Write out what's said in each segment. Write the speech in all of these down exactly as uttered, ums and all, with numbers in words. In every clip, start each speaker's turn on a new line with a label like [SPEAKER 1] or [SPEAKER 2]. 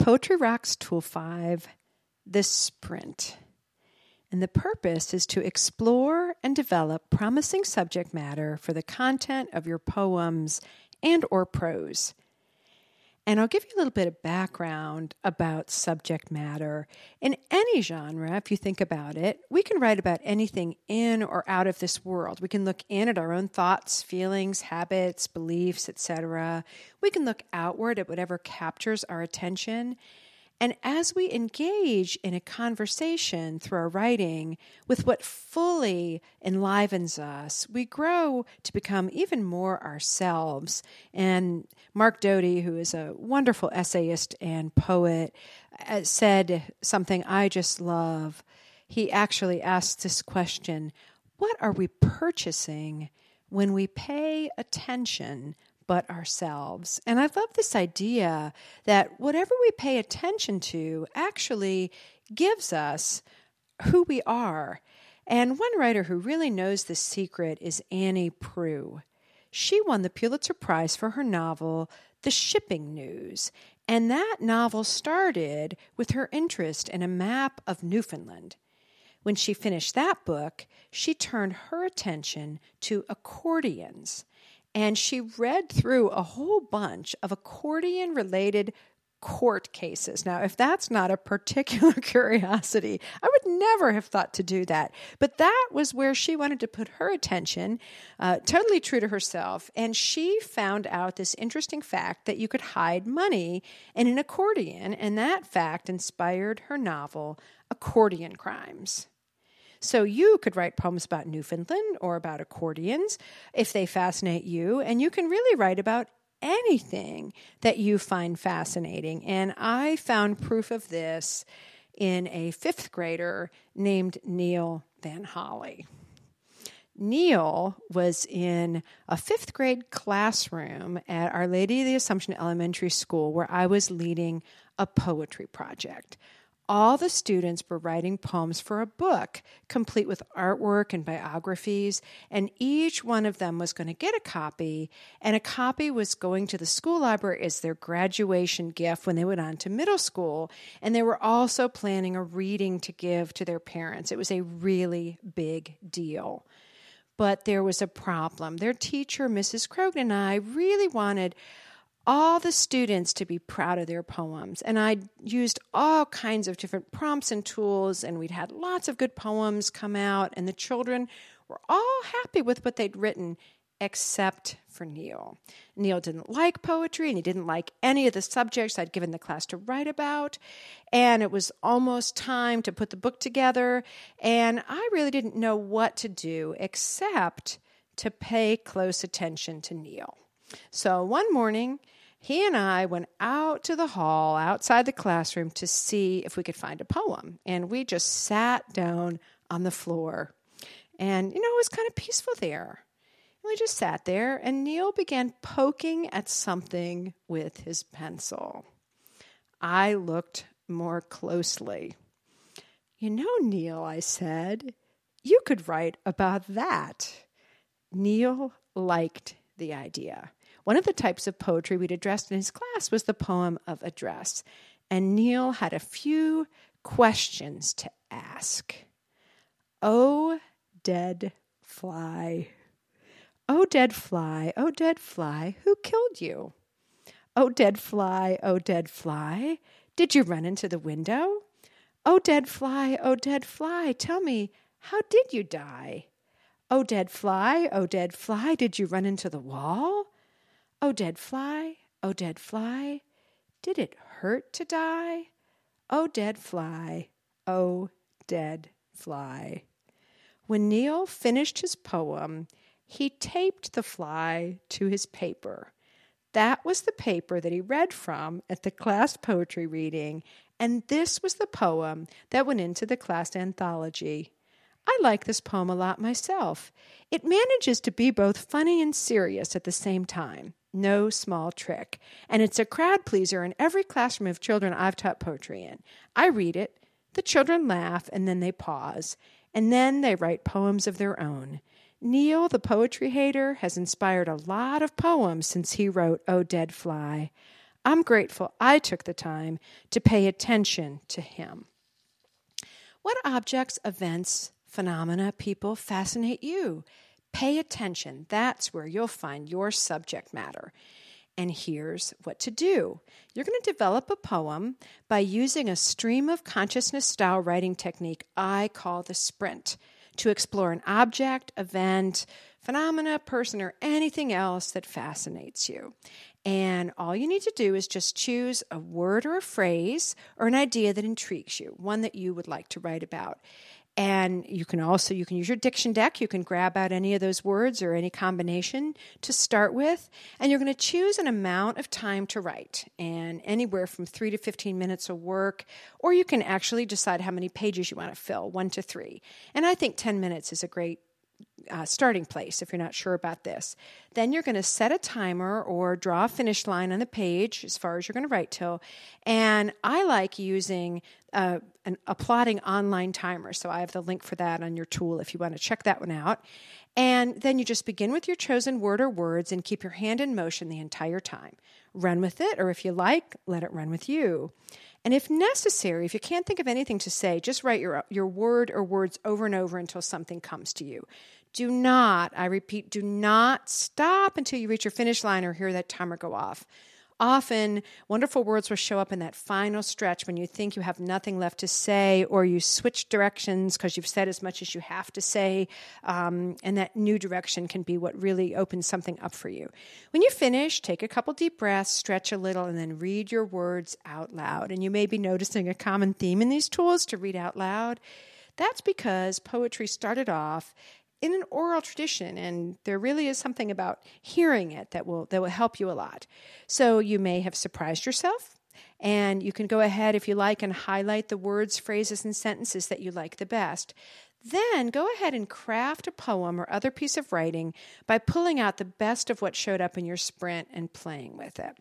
[SPEAKER 1] Poetry Rocks Tool five, The Sprint. And the purpose is to explore and develop promising subject matter for the content of your poems and or prose. And I'll give you a little bit of background about subject matter. In any genre, if you think about it, we can write about anything in or out of this world. We can look in at our own thoughts, feelings, habits, beliefs, et cetera. We can look outward at whatever captures our attention. And as we engage in a conversation through our writing with what fully enlivens us, we grow to become even more ourselves. And Mark Doty, who is a wonderful essayist and poet, said something I just love. He actually asked this question: what are we purchasing when we pay attention but ourselves? And I love this idea that whatever we pay attention to actually gives us who we are. And one writer who really knows this secret is Annie Proulx. She won the Pulitzer Prize for her novel, The Shipping News. And that novel started with her interest in a map of Newfoundland. When she finished that book, she turned her attention to accordions. And she read through a whole bunch of accordion-related court cases. Now, if that's not a particular curiosity, I would never have thought to do that. But that was where she wanted to put her attention, uh, totally true to herself. And she found out this interesting fact that you could hide money in an accordion. And that fact inspired her novel, Accordion Crimes. So you could write poems about Newfoundland or about accordions if they fascinate you, and you can really write about anything that you find fascinating. And I found proof of this in a fifth grader named Neil Van Holly. Neil was in a fifth grade classroom at Our Lady of the Assumption Elementary School where I was leading a poetry project. All the students were writing poems for a book, complete with artwork and biographies, and each one of them was going to get a copy, and a copy was going to the school library as their graduation gift when they went on to middle school, and they were also planning a reading to give to their parents. It was a really big deal. But there was a problem. Their teacher, Missus Crogan, and I really wanted all the students to be proud of their poems. And I used all kinds of different prompts and tools, and we'd had lots of good poems come out, and the children were all happy with what they'd written, except for Neil. Neil didn't like poetry, and he didn't like any of the subjects I'd given the class to write about. And it was almost time to put the book together, and I really didn't know what to do except to pay close attention to Neil. So one morning, he and I went out to the hall outside the classroom to see if we could find a poem. And we just sat down on the floor. And, you know, it was kind of peaceful there. We just sat there, and Neil began poking at something with his pencil. I looked more closely. You know, Neil, I said, you could write about that. Neil liked the idea. One of the types of poetry we'd addressed in his class was the poem of address, and Neil had a few questions to ask. Oh, dead fly. Oh, dead fly, oh, dead fly, who killed you? Oh, dead fly, oh, dead fly, did you run into the window? Oh, dead fly, oh, dead fly, tell me, how did you die? Oh, dead fly, oh, dead fly, did you run into the wall? Oh, dead fly, oh, dead fly, did it hurt to die? Oh, dead fly, oh, dead fly. When Neil finished his poem, he taped the fly to his paper. That was the paper that he read from at the class poetry reading, and this was the poem that went into the class anthology. I like this poem a lot myself. It manages to be both funny and serious at the same time. No small trick. And it's a crowd pleaser in every classroom of children I've taught poetry in. I read it, the children laugh, and then they pause. And then they write poems of their own. Neil, the poetry hater, has inspired a lot of poems since he wrote Oh, Dead Fly. I'm grateful I took the time to pay attention to him. What objects, events, phenomena, people fascinate you? Pay attention. That's where you'll find your subject matter. And here's what to do. You're going to develop a poem by using a stream of consciousness style writing technique I call the sprint to explore an object, event, phenomena, person, or anything else that fascinates you. And all you need to do is just choose a word or a phrase or an idea that intrigues you, one that you would like to write about. And you can also, you can use your diction deck. You can grab out any of those words or any combination to start with. And you're going to choose an amount of time to write, and anywhere from three to fifteen minutes of work, or you can actually decide how many pages you want to fill, one to three. And I think ten minutes is a great Uh, starting place if you're not sure about this. Then you're going to set a timer or draw a finish line on the page as far as you're going to write till. And I like using uh, an, a plotting online timer. So I have the link for that on your tool if you want to check that one out. And then you just begin with your chosen word or words and keep your hand in motion the entire time. Run with it, or if you like, let it run with you. And if necessary, if you can't think of anything to say, just write your, your word or words over and over until something comes to you. Do not, I repeat, do not stop until you reach your finish line or hear that timer go off. Often, wonderful words will show up in that final stretch when you think you have nothing left to say, or you switch directions because you've said as much as you have to say, um, and that new direction can be what really opens something up for you. When you finish, take a couple deep breaths, stretch a little, and then read your words out loud. And you may be noticing a common theme in these tools to read out loud. That's because poetry started off in an oral tradition, and there really is something about hearing it that will that will help you a lot. So you may have surprised yourself, and you can go ahead, if you like, and highlight the words, phrases, and sentences that you like the best. Then go ahead and craft a poem or other piece of writing by pulling out the best of what showed up in your sprint and playing with it.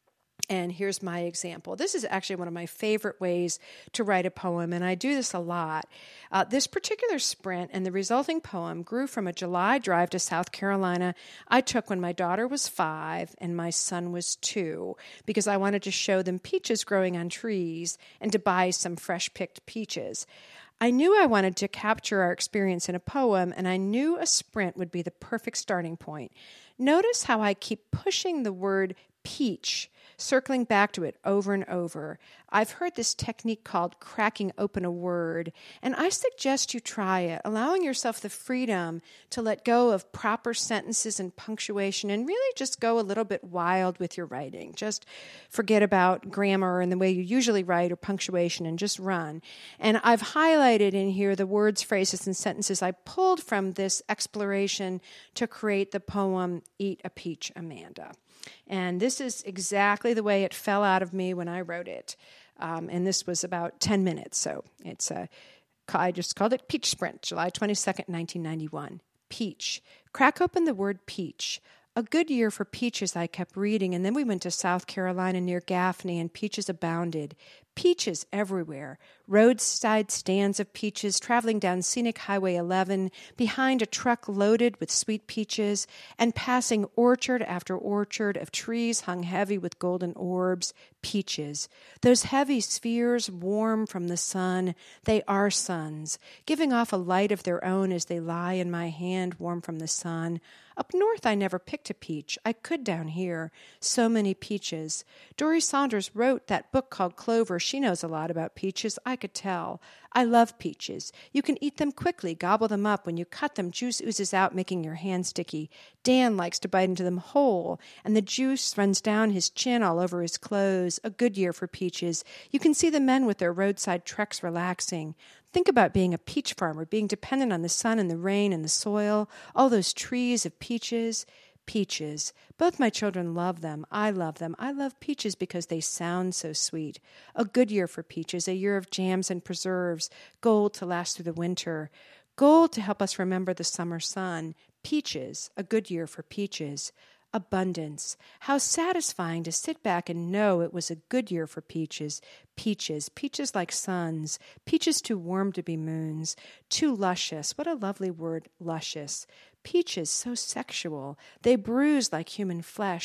[SPEAKER 1] And here's my example. This is actually one of my favorite ways to write a poem, and I do this a lot. Uh, this particular sprint and the resulting poem grew from a July drive to South Carolina I took when my daughter was five and my son was two, because I wanted to show them peaches growing on trees and to buy some fresh-picked peaches. I knew I wanted to capture our experience in a poem, and I knew a sprint would be the perfect starting point. Notice how I keep pushing the word peach, circling back to it over and over. I've heard this technique called cracking open a word, and I suggest you try it, allowing yourself the freedom to let go of proper sentences and punctuation and really just go a little bit wild with your writing. Just forget about grammar and the way you usually write or punctuation and just run. And I've highlighted in here the words, phrases, and sentences I pulled from this exploration to create the poem Eat a Peach, Amanda. And this is exactly the way it fell out of me when I wrote it. Um, and this was about ten minutes. So it's a, I just called it Peach Sprint, July twenty-second, nineteen ninety-one. Peach. Crack open the word peach. A good year for peaches, I kept reading, and then we went to South Carolina near Gaffney, and peaches abounded. Peaches everywhere. Roadside stands of peaches traveling down scenic Highway eleven, behind a truck loaded with sweet peaches, and passing orchard after orchard of trees hung heavy with golden orbs. Peaches. Those heavy spheres warm from the sun. They are suns, giving off a light of their own as they lie in my hand, warm from the sun. Up north, I never picked a peach. I could down here. So many peaches. Dory Saunders wrote that book called Clover. She knows a lot about peaches. I could tell. I love peaches. You can eat them quickly, gobble them up. When you cut them, juice oozes out, making your hand sticky. Dan likes to bite into them whole, and the juice runs down his chin all over his clothes. A good year for peaches. You can see the men with their roadside treks relaxing. Think about being a peach farmer, being dependent on the sun and the rain and the soil, all those trees of peaches. Peaches. Both my children love them. I love them. I love peaches because they sound so sweet. A good year for peaches, a year of jams and preserves, gold to last through the winter, gold to help us remember the summer sun. Peaches, a good year for peaches. Abundance. How satisfying to sit back and know it was a good year for peaches. Peaches. Peaches like suns. Peaches too warm to be moons. Too luscious. What a lovely word, luscious. Peaches so sexual. They bruise like human flesh.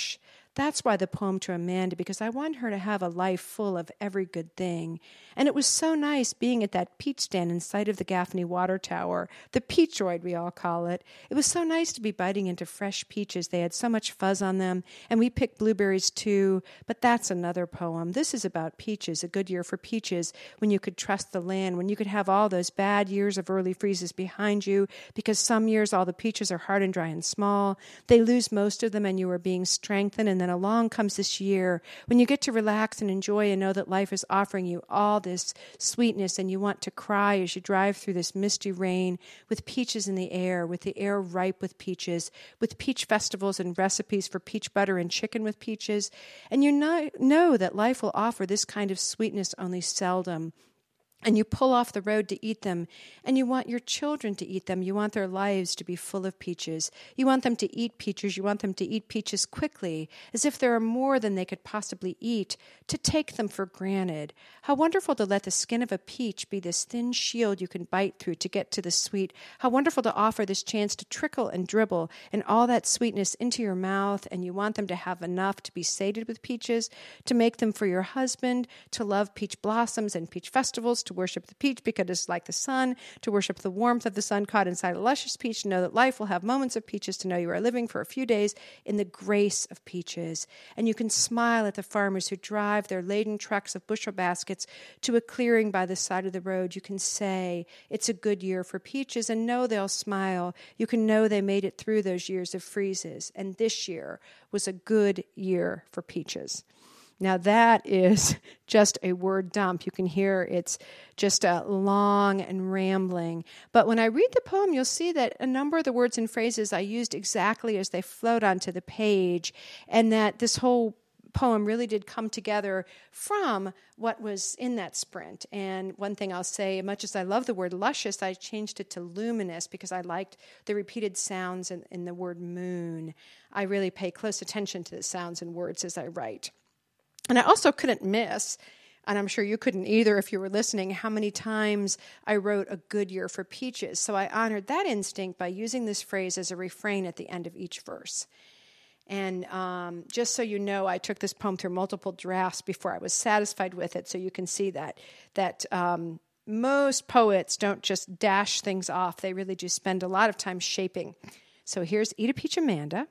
[SPEAKER 1] That's why the poem to Amanda, because I want her to have a life full of every good thing. And it was so nice being at that peach stand in sight of the Gaffney Water Tower, the peachoid we all call it. It was so nice to be biting into fresh peaches. They had so much fuzz on them, and we picked blueberries too, but that's another poem. This is about peaches, a good year for peaches, when you could trust the land, when you could have all those bad years of early freezes behind you, because some years all the peaches are hard and dry and small. They lose most of them, and you are being strengthened, and then along comes this year when you get to relax and enjoy and know that life is offering you all this sweetness, and you want to cry as you drive through this misty rain with peaches in the air, with the air ripe with peaches, with peach festivals and recipes for peach butter and chicken with peaches. And you know, know that life will offer this kind of sweetness only seldom. And you pull off the road to eat them, and you want your children to eat them. You want their lives to be full of peaches. You want them to eat peaches. You want them to eat peaches quickly, as if there are more than they could possibly eat, to take them for granted. How wonderful to let the skin of a peach be this thin shield you can bite through to get to the sweet. How wonderful to offer this chance to trickle and dribble and all that sweetness into your mouth, and you want them to have enough to be sated with peaches, to make them for your husband, to love peach blossoms and peach festivals, to worship the peach because it's like the sun, to worship the warmth of the sun caught inside a luscious peach, to know that life will have moments of peaches, to know you are living for a few days in the grace of peaches. And you can smile at the farmers who drive their laden trucks of bushel baskets to a clearing by the side of the road. You can say, it's a good year for peaches, and know they'll smile. You can know they made it through those years of freezes, and this year was a good year for peaches. Now that is just a word dump. You can hear it's just a long and rambling. But when I read the poem, you'll see that a number of the words and phrases I used exactly as they flowed onto the page, and that this whole poem really did come together from what was in that sprint. And one thing I'll say, much as I love the word luscious, I changed it to luminous because I liked the repeated sounds in, in the word moon. I really pay close attention to the sounds and words as I write. And I also couldn't miss, and I'm sure you couldn't either if you were listening, how many times I wrote a good year for peaches. So I honored that instinct by using this phrase as a refrain at the end of each verse. And um, just so you know, I took this poem through multiple drafts before I was satisfied with it, so you can see that that um, most poets don't just dash things off. They really do spend a lot of time shaping. So here's Eat a Peach Amanda.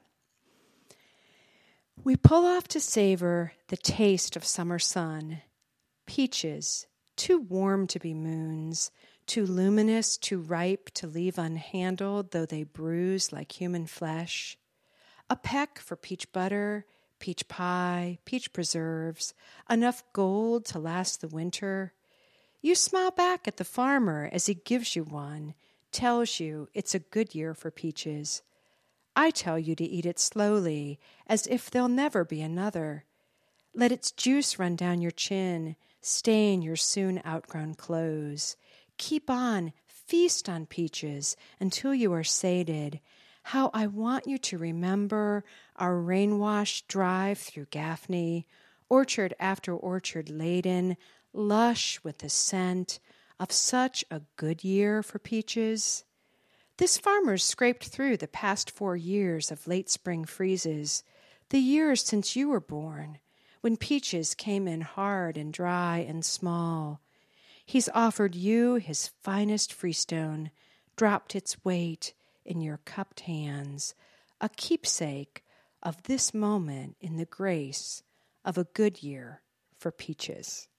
[SPEAKER 1] We pull off to savor the taste of summer sun. Peaches, too warm to be moons, too luminous, too ripe to leave unhandled, though they bruise like human flesh. A peck for peach butter, peach pie, peach preserves, enough gold to last the winter. You smile back at the farmer as he gives you one, tells you it's a good year for peaches. I tell you to eat it slowly, as if there'll never be another. Let its juice run down your chin, stain your soon outgrown clothes. Keep on, feast on peaches until you are sated. How I want you to remember our rain-washed drive through Gaffney, orchard after orchard laden, lush with the scent of such a good year for peaches. This farmer's scraped through the past four years of late spring freezes, the years since you were born, when peaches came in hard and dry and small. He's offered you his finest freestone, dropped its weight in your cupped hands, a keepsake of this moment in the grace of a good year for peaches.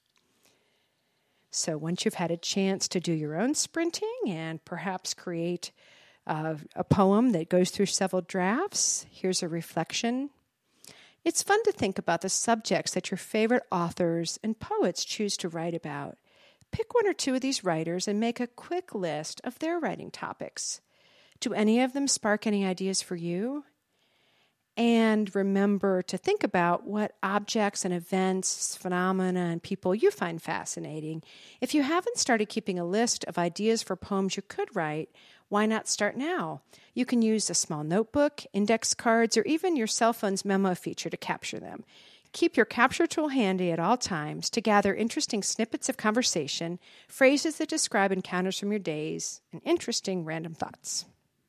[SPEAKER 1] So once you've had a chance to do your own sprinting and perhaps create uh, a poem that goes through several drafts, here's a reflection. It's fun to think about the subjects that your favorite authors and poets choose to write about. Pick one or two of these writers and make a quick list of their writing topics. Do any of them spark any ideas for you? And remember to think about what objects and events, phenomena, and people you find fascinating. If you haven't started keeping a list of ideas for poems you could write, why not start now? You can use a small notebook, index cards, or even your cell phone's memo feature to capture them. Keep your capture tool handy at all times to gather interesting snippets of conversation, phrases that describe encounters from your days, and interesting random thoughts.